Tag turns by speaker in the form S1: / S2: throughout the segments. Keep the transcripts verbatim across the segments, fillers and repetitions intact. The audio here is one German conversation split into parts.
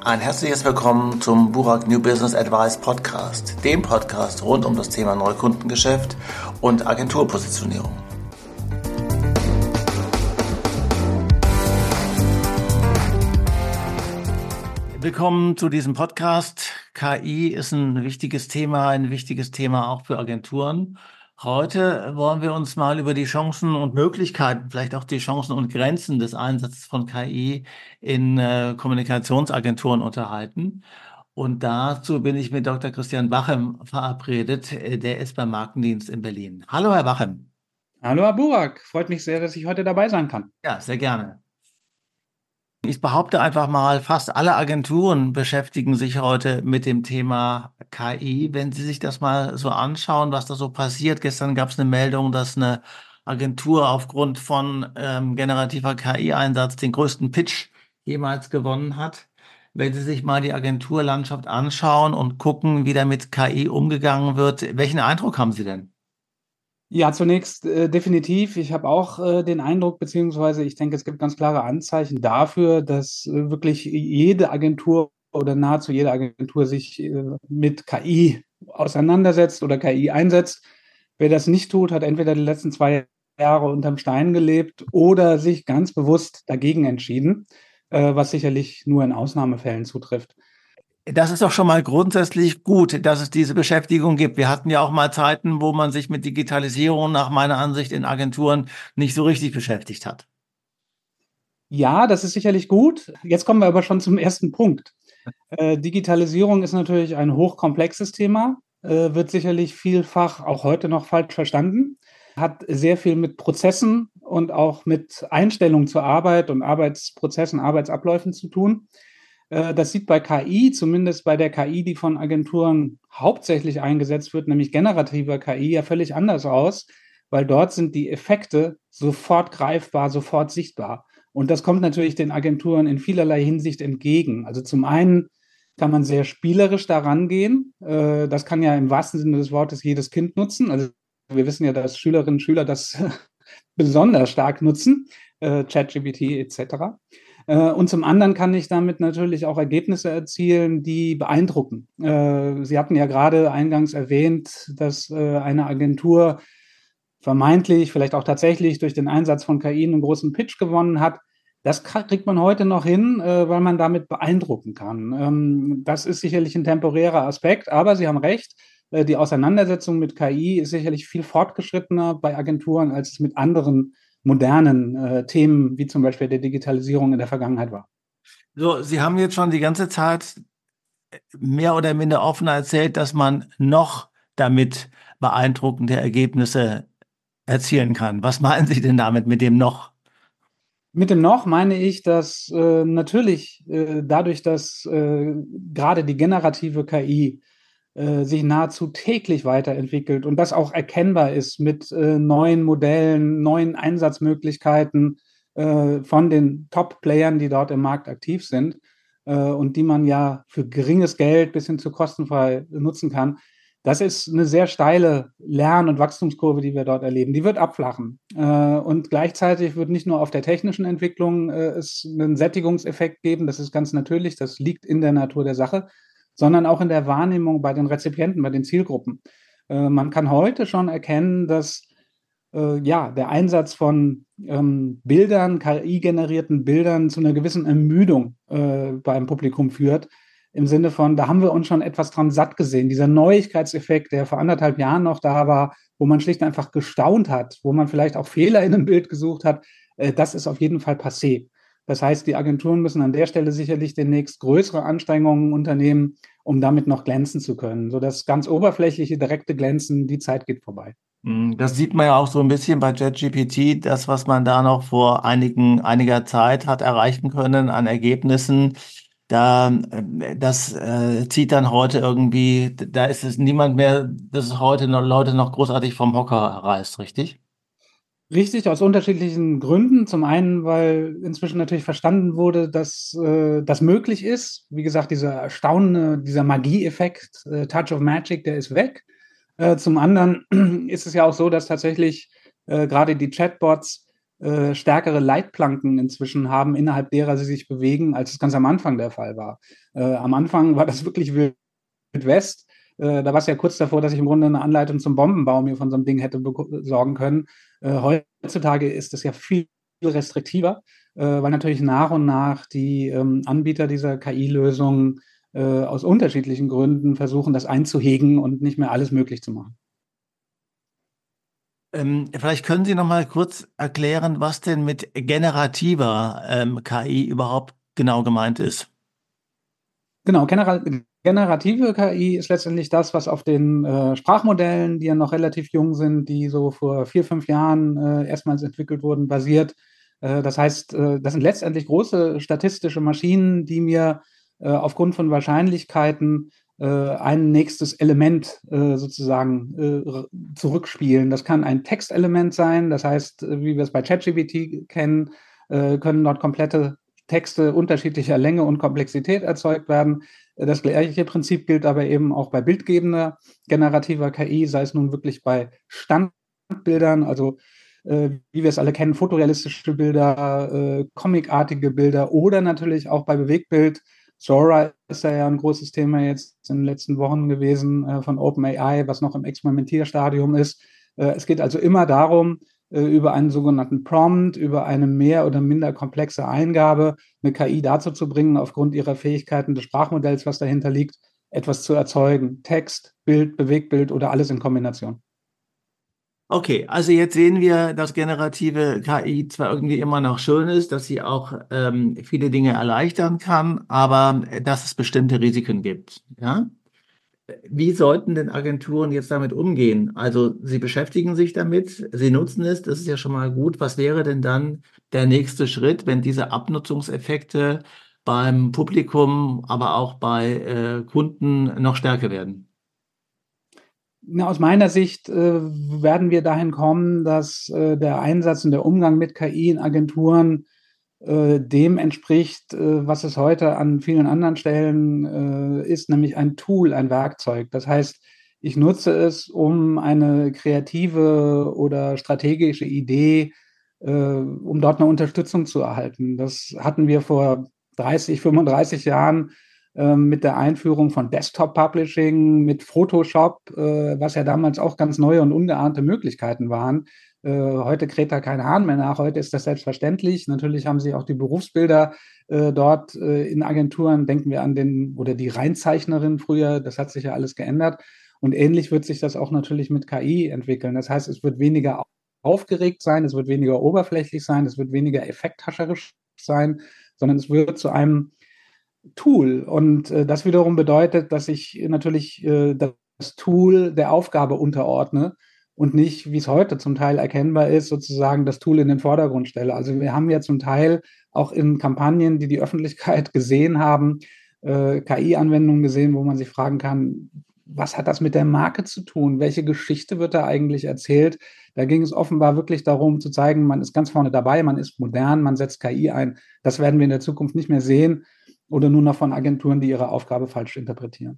S1: Ein herzliches Willkommen zum Burak New Business Advice Podcast, dem Podcast rund um das Thema Neukundengeschäft und Agenturpositionierung. Willkommen zu diesem Podcast. K I ist ein wichtiges Thema, ein wichtiges Thema auch für Agenturen. Heute wollen wir uns mal über die Chancen und Möglichkeiten, vielleicht auch die Chancen und Grenzen des Einsatzes von K I in äh, Kommunikationsagenturen unterhalten. Und dazu bin ich mit Doktor Christian Bachem verabredet. Der ist beim Markendienst in Berlin. Hallo, Herr Bachem.
S2: Hallo, Herr Burak. Freut mich sehr, dass ich heute dabei sein kann.
S1: Ja, sehr gerne. Ich behaupte einfach mal, fast alle Agenturen beschäftigen sich heute mit dem Thema K I. Wenn Sie sich das mal so anschauen, was da so passiert. Gestern gab es eine Meldung, dass eine Agentur aufgrund von ähm, generativer K I-Einsatz den größten Pitch jemals gewonnen hat. Wenn Sie sich mal die Agenturlandschaft anschauen und gucken, wie da mit K I umgegangen wird, welchen Eindruck haben Sie denn?
S2: Ja, zunächst äh, definitiv. Ich habe auch äh, den Eindruck, beziehungsweise ich denke, es gibt ganz klare Anzeichen dafür, dass äh, wirklich jede Agentur oder nahezu jede Agentur sich äh, mit K I auseinandersetzt oder K I einsetzt. Wer das nicht tut, hat entweder die letzten zwei Jahre unterm Stein gelebt oder sich ganz bewusst dagegen entschieden, äh, was sicherlich nur in Ausnahmefällen zutrifft.
S1: Das ist doch schon mal grundsätzlich gut, dass es diese Beschäftigung gibt. Wir hatten ja auch mal Zeiten, wo man sich mit Digitalisierung nach meiner Ansicht in Agenturen nicht so richtig beschäftigt hat.
S2: Ja, das ist sicherlich gut. Jetzt kommen wir aber schon zum ersten Punkt. Äh, Digitalisierung ist natürlich ein hochkomplexes Thema, äh, wird sicherlich vielfach auch heute noch falsch verstanden, hat sehr viel mit Prozessen und auch mit Einstellungen zur Arbeit und Arbeitsprozessen, Arbeitsabläufen zu tun. Äh, das sieht bei K I, zumindest bei der K I, die von Agenturen hauptsächlich eingesetzt wird, nämlich generativer K I, ja völlig anders aus, weil dort sind die Effekte sofort greifbar, sofort sichtbar. Und das kommt natürlich den Agenturen in vielerlei Hinsicht entgegen. Also zum einen kann man sehr spielerisch daran gehen. Äh, Das kann ja im wahrsten Sinne des Wortes jedes Kind nutzen. Also wir wissen ja, dass Schülerinnen und Schüler das besonders stark nutzen, äh, ChatGPT et cetera. Äh, Und zum anderen kann ich damit natürlich auch Ergebnisse erzielen, die beeindrucken. Äh, Sie hatten ja gerade eingangs erwähnt, dass äh, eine Agentur vermeintlich, vielleicht auch tatsächlich durch den Einsatz von K I einen großen Pitch gewonnen hat. Das kriegt man heute noch hin, äh, weil man damit beeindrucken kann. Ähm, das ist sicherlich ein temporärer Aspekt, aber Sie haben recht, äh, die Auseinandersetzung mit K I ist sicherlich viel fortgeschrittener bei Agenturen, als es mit anderen modernen äh, Themen wie zum Beispiel der Digitalisierung in der Vergangenheit war.
S1: So, Sie haben jetzt schon die ganze Zeit mehr oder minder offen erzählt, dass man noch damit beeindruckende Ergebnisse erzielen kann. Was meinen Sie denn damit mit dem noch?
S2: Mit dem noch meine ich, dass äh, natürlich äh, dadurch, dass äh, gerade die generative K I äh, sich nahezu täglich weiterentwickelt und das auch erkennbar ist mit äh, neuen Modellen, neuen Einsatzmöglichkeiten äh, von den Top-Playern, die dort im Markt aktiv sind äh, und die man ja für geringes Geld bis hin zu kostenfrei nutzen kann. Das ist eine sehr steile Lern- und Wachstumskurve, die wir dort erleben. Die wird abflachen. Äh, und gleichzeitig wird nicht nur auf der technischen Entwicklung äh, es einen Sättigungseffekt geben. Das ist ganz natürlich. Das liegt in der Natur der Sache, sondern auch in der Wahrnehmung bei den Rezipienten, bei den Zielgruppen. Äh, man kann heute schon erkennen, dass äh, ja, der Einsatz von ähm, Bildern, K I-generierten Bildern zu einer gewissen Ermüdung äh, beim Publikum führt. Im Sinne von, da haben wir uns schon etwas dran satt gesehen. Dieser Neuigkeitseffekt, der vor anderthalb Jahren noch da war, wo man schlicht einfach gestaunt hat, wo man vielleicht auch Fehler in einem Bild gesucht hat, äh, das ist auf jeden Fall passé. Das heißt, die Agenturen müssen an der Stelle sicherlich demnächst größere Anstrengungen unternehmen, um damit noch glänzen zu können. So das ganz oberflächliche, direkte Glänzen, die Zeit geht vorbei.
S1: Das sieht man ja auch so ein bisschen bei ChatGPT, das, was man da noch vor einigen, einiger Zeit hat erreichen können an Ergebnissen. Da, äh, das äh, zieht dann heute irgendwie, da ist es niemand mehr, dass es heute noch Leute noch großartig vom Hocker reißt, richtig?
S2: Richtig, aus unterschiedlichen Gründen. Zum einen, weil inzwischen natürlich verstanden wurde, dass äh, das möglich ist. Wie gesagt, dieser erstaunende, dieser Magieeffekt, äh, Touch of Magic, der ist weg. Äh, zum anderen ist es ja auch so, dass tatsächlich äh, gerade die Chatbots äh, stärkere Leitplanken inzwischen haben, innerhalb derer sie sich bewegen, als es ganz am Anfang der Fall war. Äh, am Anfang war das wirklich Wild West. Äh, da war es ja kurz davor, dass ich im Grunde eine Anleitung zum Bombenbau mir von so einem Ding hätte besorgen können. Äh, heutzutage ist es ja viel restriktiver, äh, weil natürlich nach und nach die ähm, Anbieter dieser K I-Lösungen äh, aus unterschiedlichen Gründen versuchen, das einzuhegen und nicht mehr alles möglich zu machen.
S1: Ähm, vielleicht können Sie noch mal kurz erklären, was denn mit generativer ähm, K I überhaupt genau gemeint ist.
S2: Genau, general, generative K I ist letztendlich das, was auf den äh, Sprachmodellen, die ja noch relativ jung sind, die so vor vier, fünf Jahren äh, erstmals entwickelt wurden, basiert. Äh, das heißt, äh, das sind letztendlich große statistische Maschinen, die mir äh, aufgrund von Wahrscheinlichkeiten äh, ein nächstes Element äh, sozusagen äh, zurückspielen. Das kann ein Textelement sein, das heißt, äh, wie wir es bei ChatGPT kennen, äh, können dort komplette Texte unterschiedlicher Länge und Komplexität erzeugt werden. Das gleiche Prinzip gilt aber eben auch bei bildgebender generativer K I, sei es nun wirklich bei Standbildern, also äh, wie wir es alle kennen, fotorealistische Bilder, äh, comicartige Bilder oder natürlich auch bei Bewegtbild. Sora ist ja ein großes Thema jetzt in den letzten Wochen gewesen äh, von OpenAI, was noch im Experimentierstadium ist. Äh, es geht also immer darum, über einen sogenannten Prompt, über eine mehr oder minder komplexe Eingabe, eine K I dazu zu bringen, aufgrund ihrer Fähigkeiten des Sprachmodells, was dahinter liegt, etwas zu erzeugen. Text, Bild, Bewegtbild oder alles in Kombination.
S1: Okay, also jetzt sehen wir, dass generative K I zwar irgendwie immer noch schön ist, dass sie auch ähm, viele Dinge erleichtern kann, aber äh, dass es bestimmte Risiken gibt. Ja? Wie sollten denn Agenturen jetzt damit umgehen? Also sie beschäftigen sich damit, sie nutzen es, das ist ja schon mal gut. Was wäre denn dann der nächste Schritt, wenn diese Abnutzungseffekte beim Publikum, aber auch bei äh, Kunden noch stärker werden?
S2: Na, aus meiner Sicht äh, werden wir dahin kommen, dass äh, der Einsatz und der Umgang mit K I in Agenturen äh, dem entspricht, äh, was es heute an vielen anderen Stellen äh, ist, nämlich ein Tool, ein Werkzeug. Das heißt, ich nutze es, um eine kreative oder strategische Idee, äh, um dort eine Unterstützung zu erhalten. Das hatten wir vor dreißig, fünfunddreißig Jahren äh, mit der Einführung von Desktop Publishing, mit Photoshop, äh, was ja damals auch ganz neue und ungeahnte Möglichkeiten waren. Äh, heute kräht da kein Hahn mehr nach, heute ist das selbstverständlich. Natürlich haben sich auch die Berufsbilder äh, dort äh, in Agenturen, denken wir an den oder die Reinzeichnerin früher, das hat sich ja alles geändert. Und ähnlich wird sich das auch natürlich mit K I entwickeln. Das heißt, es wird weniger aufgeregt sein, es wird weniger oberflächlich sein, es wird weniger effekthascherisch sein, sondern es wird zu einem Tool. Und äh, das wiederum bedeutet, dass ich natürlich äh, das Tool der Aufgabe unterordne und nicht, wie es heute zum Teil erkennbar ist, sozusagen das Tool in den Vordergrund stelle. Also wir haben ja zum Teil auch in Kampagnen, die die Öffentlichkeit gesehen haben, äh, K I-Anwendungen gesehen, wo man sich fragen kann, was hat das mit der Marke zu tun? Welche Geschichte wird da eigentlich erzählt? Da ging es offenbar wirklich darum zu zeigen, man ist ganz vorne dabei, man ist modern, man setzt K I ein. Das werden wir in der Zukunft nicht mehr sehen oder nur noch von Agenturen, die ihre Aufgabe falsch interpretieren.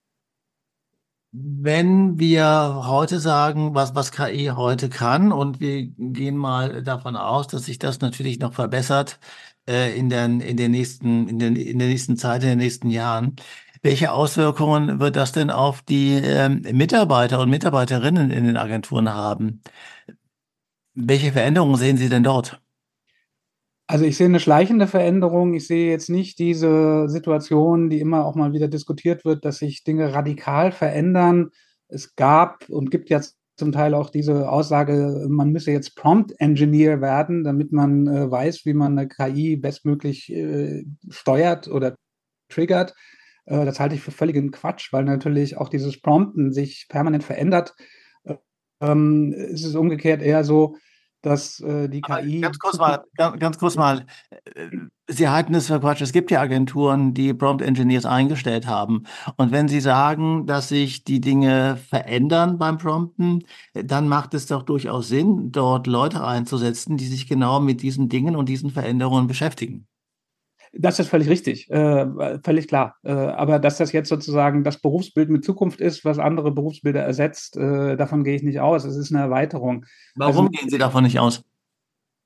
S1: Wenn wir heute sagen, was, was K I heute kann, und wir gehen mal davon aus, dass sich das natürlich noch verbessert äh, in den, in den nächsten, in den, in der nächsten Zeit, in den nächsten Jahren, welche Auswirkungen wird das denn auf die ähm, Mitarbeiter und Mitarbeiterinnen in den Agenturen haben? Welche Veränderungen sehen Sie denn dort?
S2: Also ich sehe eine schleichende Veränderung. Ich sehe jetzt nicht diese Situation, die immer auch mal wieder diskutiert wird, dass sich Dinge radikal verändern. Es gab und gibt jetzt zum Teil auch diese Aussage, man müsse jetzt Prompt Engineer werden, damit man äh, weiß, wie man eine K I bestmöglich äh, steuert oder triggert. Äh, das halte ich für völligen Quatsch, weil natürlich auch dieses Prompten sich permanent verändert. Ähm, es ist umgekehrt eher so, dass äh, die
S1: Aber
S2: K I
S1: ganz kurz
S2: zukünftig.
S1: mal, ganz, ganz kurz mal, äh, Sie halten es für Quatsch. Es gibt ja Agenturen, die Prompt Engineers eingestellt haben. Und wenn Sie sagen, dass sich die Dinge verändern beim Prompten, äh, dann macht es doch durchaus Sinn, dort Leute einzusetzen, die sich genau mit diesen Dingen und diesen Veränderungen beschäftigen.
S2: Das ist völlig richtig, äh, völlig klar. Äh, aber dass das jetzt sozusagen das Berufsbild mit Zukunft ist, was andere Berufsbilder ersetzt, äh, davon gehe ich nicht aus. Es ist eine Erweiterung. Also
S1: Warum gehen Sie davon nicht aus?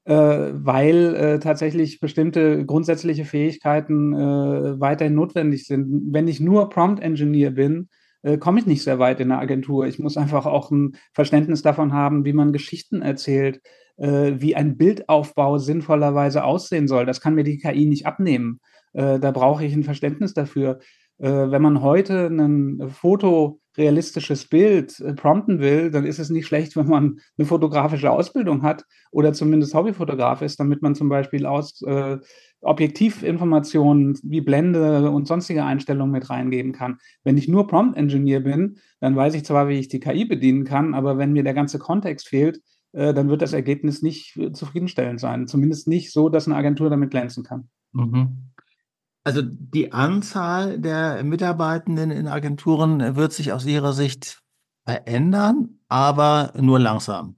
S2: äh, weil äh, tatsächlich bestimmte grundsätzliche Fähigkeiten äh, weiterhin notwendig sind. Wenn ich nur Prompt Engineer bin, äh, komme ich nicht sehr weit in der Agentur. Ich muss einfach auch ein Verständnis davon haben, wie man Geschichten erzählt, äh, wie ein Bildaufbau sinnvollerweise aussehen soll. Das kann mir die K I nicht abnehmen. Äh, da brauche ich ein Verständnis dafür. Äh, wenn man heute ein fotorealistisches Bild äh, prompten will, dann ist es nicht schlecht, wenn man eine fotografische Ausbildung hat oder zumindest Hobbyfotograf ist, damit man zum Beispiel aus äh, Objektivinformationen wie Blende und sonstige Einstellungen mit reingeben kann. Wenn ich nur Prompt Engineer bin, dann weiß ich zwar, wie ich die K I bedienen kann, aber wenn mir der ganze Kontext fehlt, äh, dann wird das Ergebnis nicht äh, zufriedenstellend sein. Zumindest nicht so, dass eine Agentur damit glänzen kann.
S1: Mhm. Also die Anzahl der Mitarbeitenden in Agenturen wird sich aus Ihrer Sicht verändern, aber nur langsam.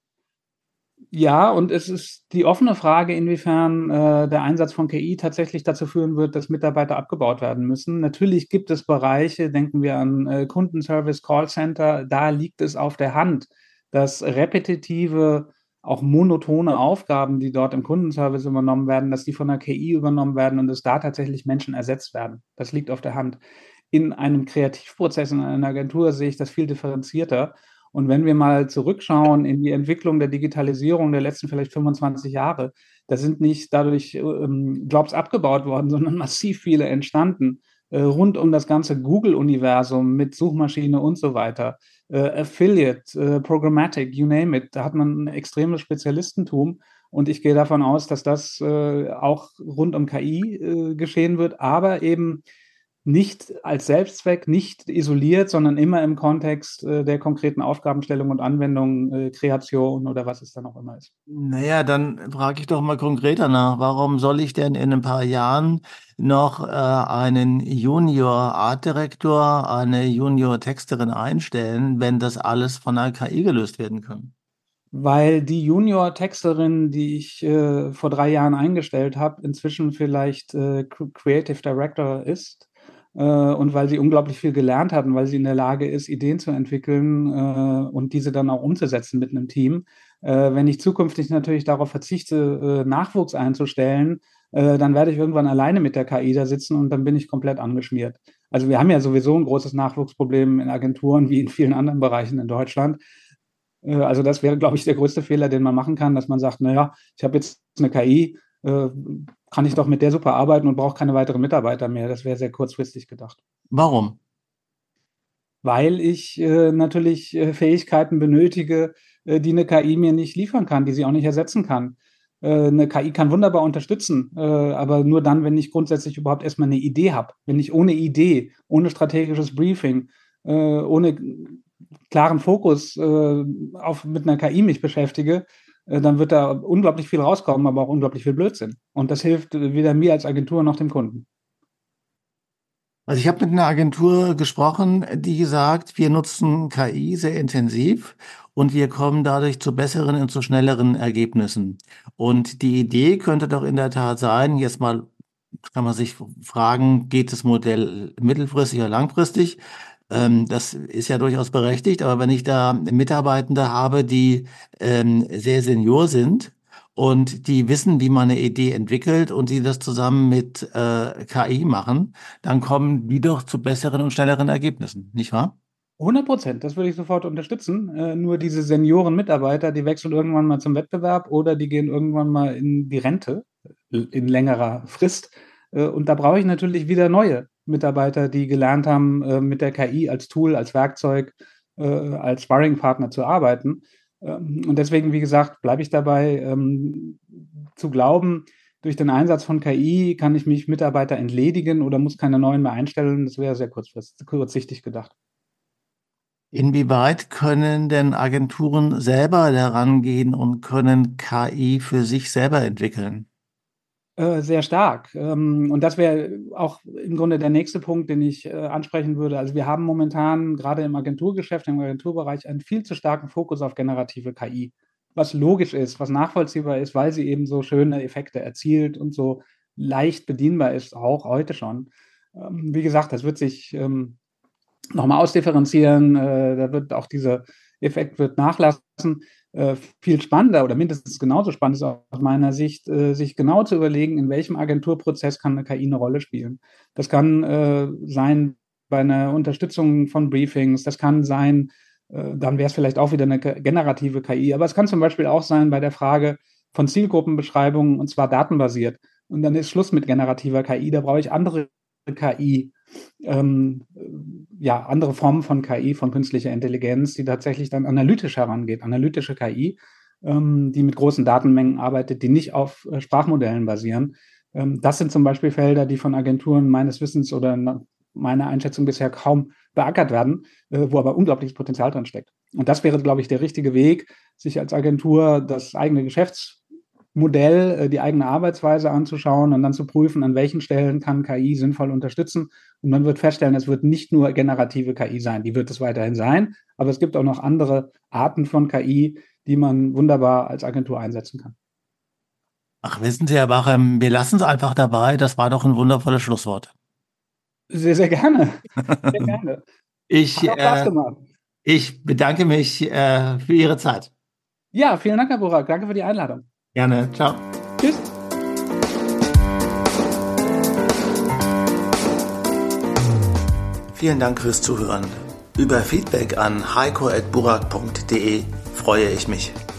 S2: Ja, und es ist die offene Frage, inwiefern äh, der Einsatz von K I tatsächlich dazu führen wird, dass Mitarbeiter abgebaut werden müssen. Natürlich gibt es Bereiche, denken wir an äh, Kundenservice, Callcenter, da liegt es auf der Hand, dass repetitive, auch monotone Aufgaben, die dort im Kundenservice übernommen werden, dass die von der K I übernommen werden und dass da tatsächlich Menschen ersetzt werden. Das liegt auf der Hand. In einem Kreativprozess in einer Agentur sehe ich das viel differenzierter. Und wenn wir mal zurückschauen in die Entwicklung der Digitalisierung der letzten vielleicht fünfundzwanzig Jahre, da sind nicht dadurch ähm, Jobs abgebaut worden, sondern massiv viele entstanden, äh, rund um das ganze Google-Universum mit Suchmaschine und so weiter. Äh, Affiliate, äh, Programmatic, you name it, da hat man ein extremes Spezialistentum. Und ich gehe davon aus, dass das äh, auch rund um K I äh, geschehen wird, aber eben nicht als Selbstzweck, nicht isoliert, sondern immer im Kontext äh, der konkreten Aufgabenstellung und Anwendung, äh, Kreation oder was es dann auch immer ist.
S1: Naja, dann frage ich doch mal konkreter nach. Warum soll ich denn in ein paar Jahren noch äh, einen Junior Art Director, eine Junior Texterin einstellen, wenn das alles von einer K I gelöst werden kann?
S2: Weil die Junior-Texterin, die ich äh, vor drei Jahren eingestellt habe, inzwischen vielleicht äh, Creative Director ist äh, und weil sie unglaublich viel gelernt hat und weil sie in der Lage ist, Ideen zu entwickeln äh, und diese dann auch umzusetzen mit einem Team. Äh, wenn ich zukünftig natürlich darauf verzichte, äh, Nachwuchs einzustellen, äh, dann werde ich irgendwann alleine mit der K I da sitzen und dann bin ich komplett angeschmiert. Also wir haben ja sowieso ein großes Nachwuchsproblem in Agenturen wie in vielen anderen Bereichen in Deutschland. Äh, Also das wäre, glaube ich, der größte Fehler, den man machen kann, dass man sagt, naja, ich habe jetzt eine K I, äh, kann ich doch mit der super arbeiten und brauche keine weiteren Mitarbeiter mehr. Das wäre sehr kurzfristig gedacht.
S1: Warum?
S2: Weil ich äh, natürlich äh, Fähigkeiten benötige, äh, die eine K I mir nicht liefern kann, die sie auch nicht ersetzen kann. Äh, eine K I kann wunderbar unterstützen, äh, aber nur dann, wenn ich grundsätzlich überhaupt erstmal eine Idee habe. Wenn ich ohne Idee, ohne strategisches Briefing, äh, ohne klaren Fokus äh, auf, mit einer K I mich beschäftige, äh, dann wird da unglaublich viel rauskommen, aber auch unglaublich viel Blödsinn. Und das hilft weder mir als Agentur noch dem Kunden.
S1: Also ich habe mit einer Agentur gesprochen, die sagt, wir nutzen K I sehr intensiv und wir kommen dadurch zu besseren und zu schnelleren Ergebnissen. Und die Idee könnte doch in der Tat sein, jetzt mal kann man sich fragen, geht das Modell mittelfristig oder langfristig? Ähm, das ist ja durchaus berechtigt, aber wenn ich da Mitarbeitende habe, die ähm, sehr senior sind, und die wissen, wie man eine Idee entwickelt und die das zusammen mit äh, K I machen, dann kommen die doch zu besseren und schnelleren Ergebnissen, nicht wahr?
S2: hundert Prozent, das würde ich sofort unterstützen. Äh, nur diese Senioren-Mitarbeiter, die wechseln irgendwann mal zum Wettbewerb oder die gehen irgendwann mal in die Rente äh, in längerer Frist. Äh, und da brauche ich natürlich wieder neue Mitarbeiter, die gelernt haben, äh, mit der K I als Tool, als Werkzeug, äh, als Sparringpartner zu arbeiten. Ähm, und deswegen, wie gesagt, bleibe ich dabei, ähm, zu glauben, durch den Einsatz von K I kann ich mich Mitarbeiter entledigen oder muss keine neuen mehr einstellen. Das wäre sehr kurzfristig, kurzsichtig gedacht.
S1: Inwieweit können denn Agenturen selber daran gehen und können K I für sich selber entwickeln?
S2: Äh, sehr stark. Ähm, und das wäre auch im Grunde der nächste Punkt, den ich äh, ansprechen würde. Also wir haben momentan gerade im Agenturgeschäft, im Agenturbereich einen viel zu starken Fokus auf generative K I, was logisch ist, was nachvollziehbar ist, weil sie eben so schöne Effekte erzielt und so leicht bedienbar ist, auch heute schon. Ähm, wie gesagt, das wird sich ähm, nochmal ausdifferenzieren. Äh, da wird auch dieser Effekt wird nachlassen. Äh, viel spannender oder mindestens genauso spannend ist aus meiner Sicht, äh, sich genau zu überlegen, in welchem Agenturprozess kann eine K I eine Rolle spielen. Das kann äh, sein bei einer Unterstützung von Briefings, das kann sein, äh, dann wäre es vielleicht auch wieder eine generative K I, aber es kann zum Beispiel auch sein bei der Frage von Zielgruppenbeschreibungen, und zwar datenbasiert. Und dann ist Schluss mit generativer K I, da brauche ich andere K I, ähm, ja, andere Formen von K I, von künstlicher Intelligenz, die tatsächlich dann analytisch herangeht, analytische K I, ähm, die mit großen Datenmengen arbeitet, die nicht auf äh, Sprachmodellen basieren. Ähm, das sind zum Beispiel Felder, die von Agenturen meines Wissens oder meiner Einschätzung bisher kaum beackert werden, äh, wo aber unglaubliches Potenzial drin steckt. Und das wäre, glaube ich, der richtige Weg, sich als Agentur das eigene Geschäftsmodell, die eigene Arbeitsweise anzuschauen und dann zu prüfen, an welchen Stellen kann K I sinnvoll unterstützen. Und man wird feststellen, es wird nicht nur generative K I sein, die wird es weiterhin sein, aber es gibt auch noch andere Arten von K I, die man wunderbar als Agentur einsetzen kann.
S1: Ach, wissen Sie, Herr Bachem, wir lassen es einfach dabei. Das war doch ein wundervolles Schlusswort.
S2: Sehr, sehr gerne. Sehr gerne.
S1: Ich,
S2: Hat auch Spaß
S1: äh,
S2: gemacht.
S1: ich bedanke mich äh, für Ihre Zeit.
S2: Ja, vielen Dank, Herr Burak. Danke für die Einladung.
S1: Gerne. Ciao.
S2: Tschüss.
S1: Vielen Dank fürs Zuhören. Über Feedback an heiko at burak punkt de freue ich mich.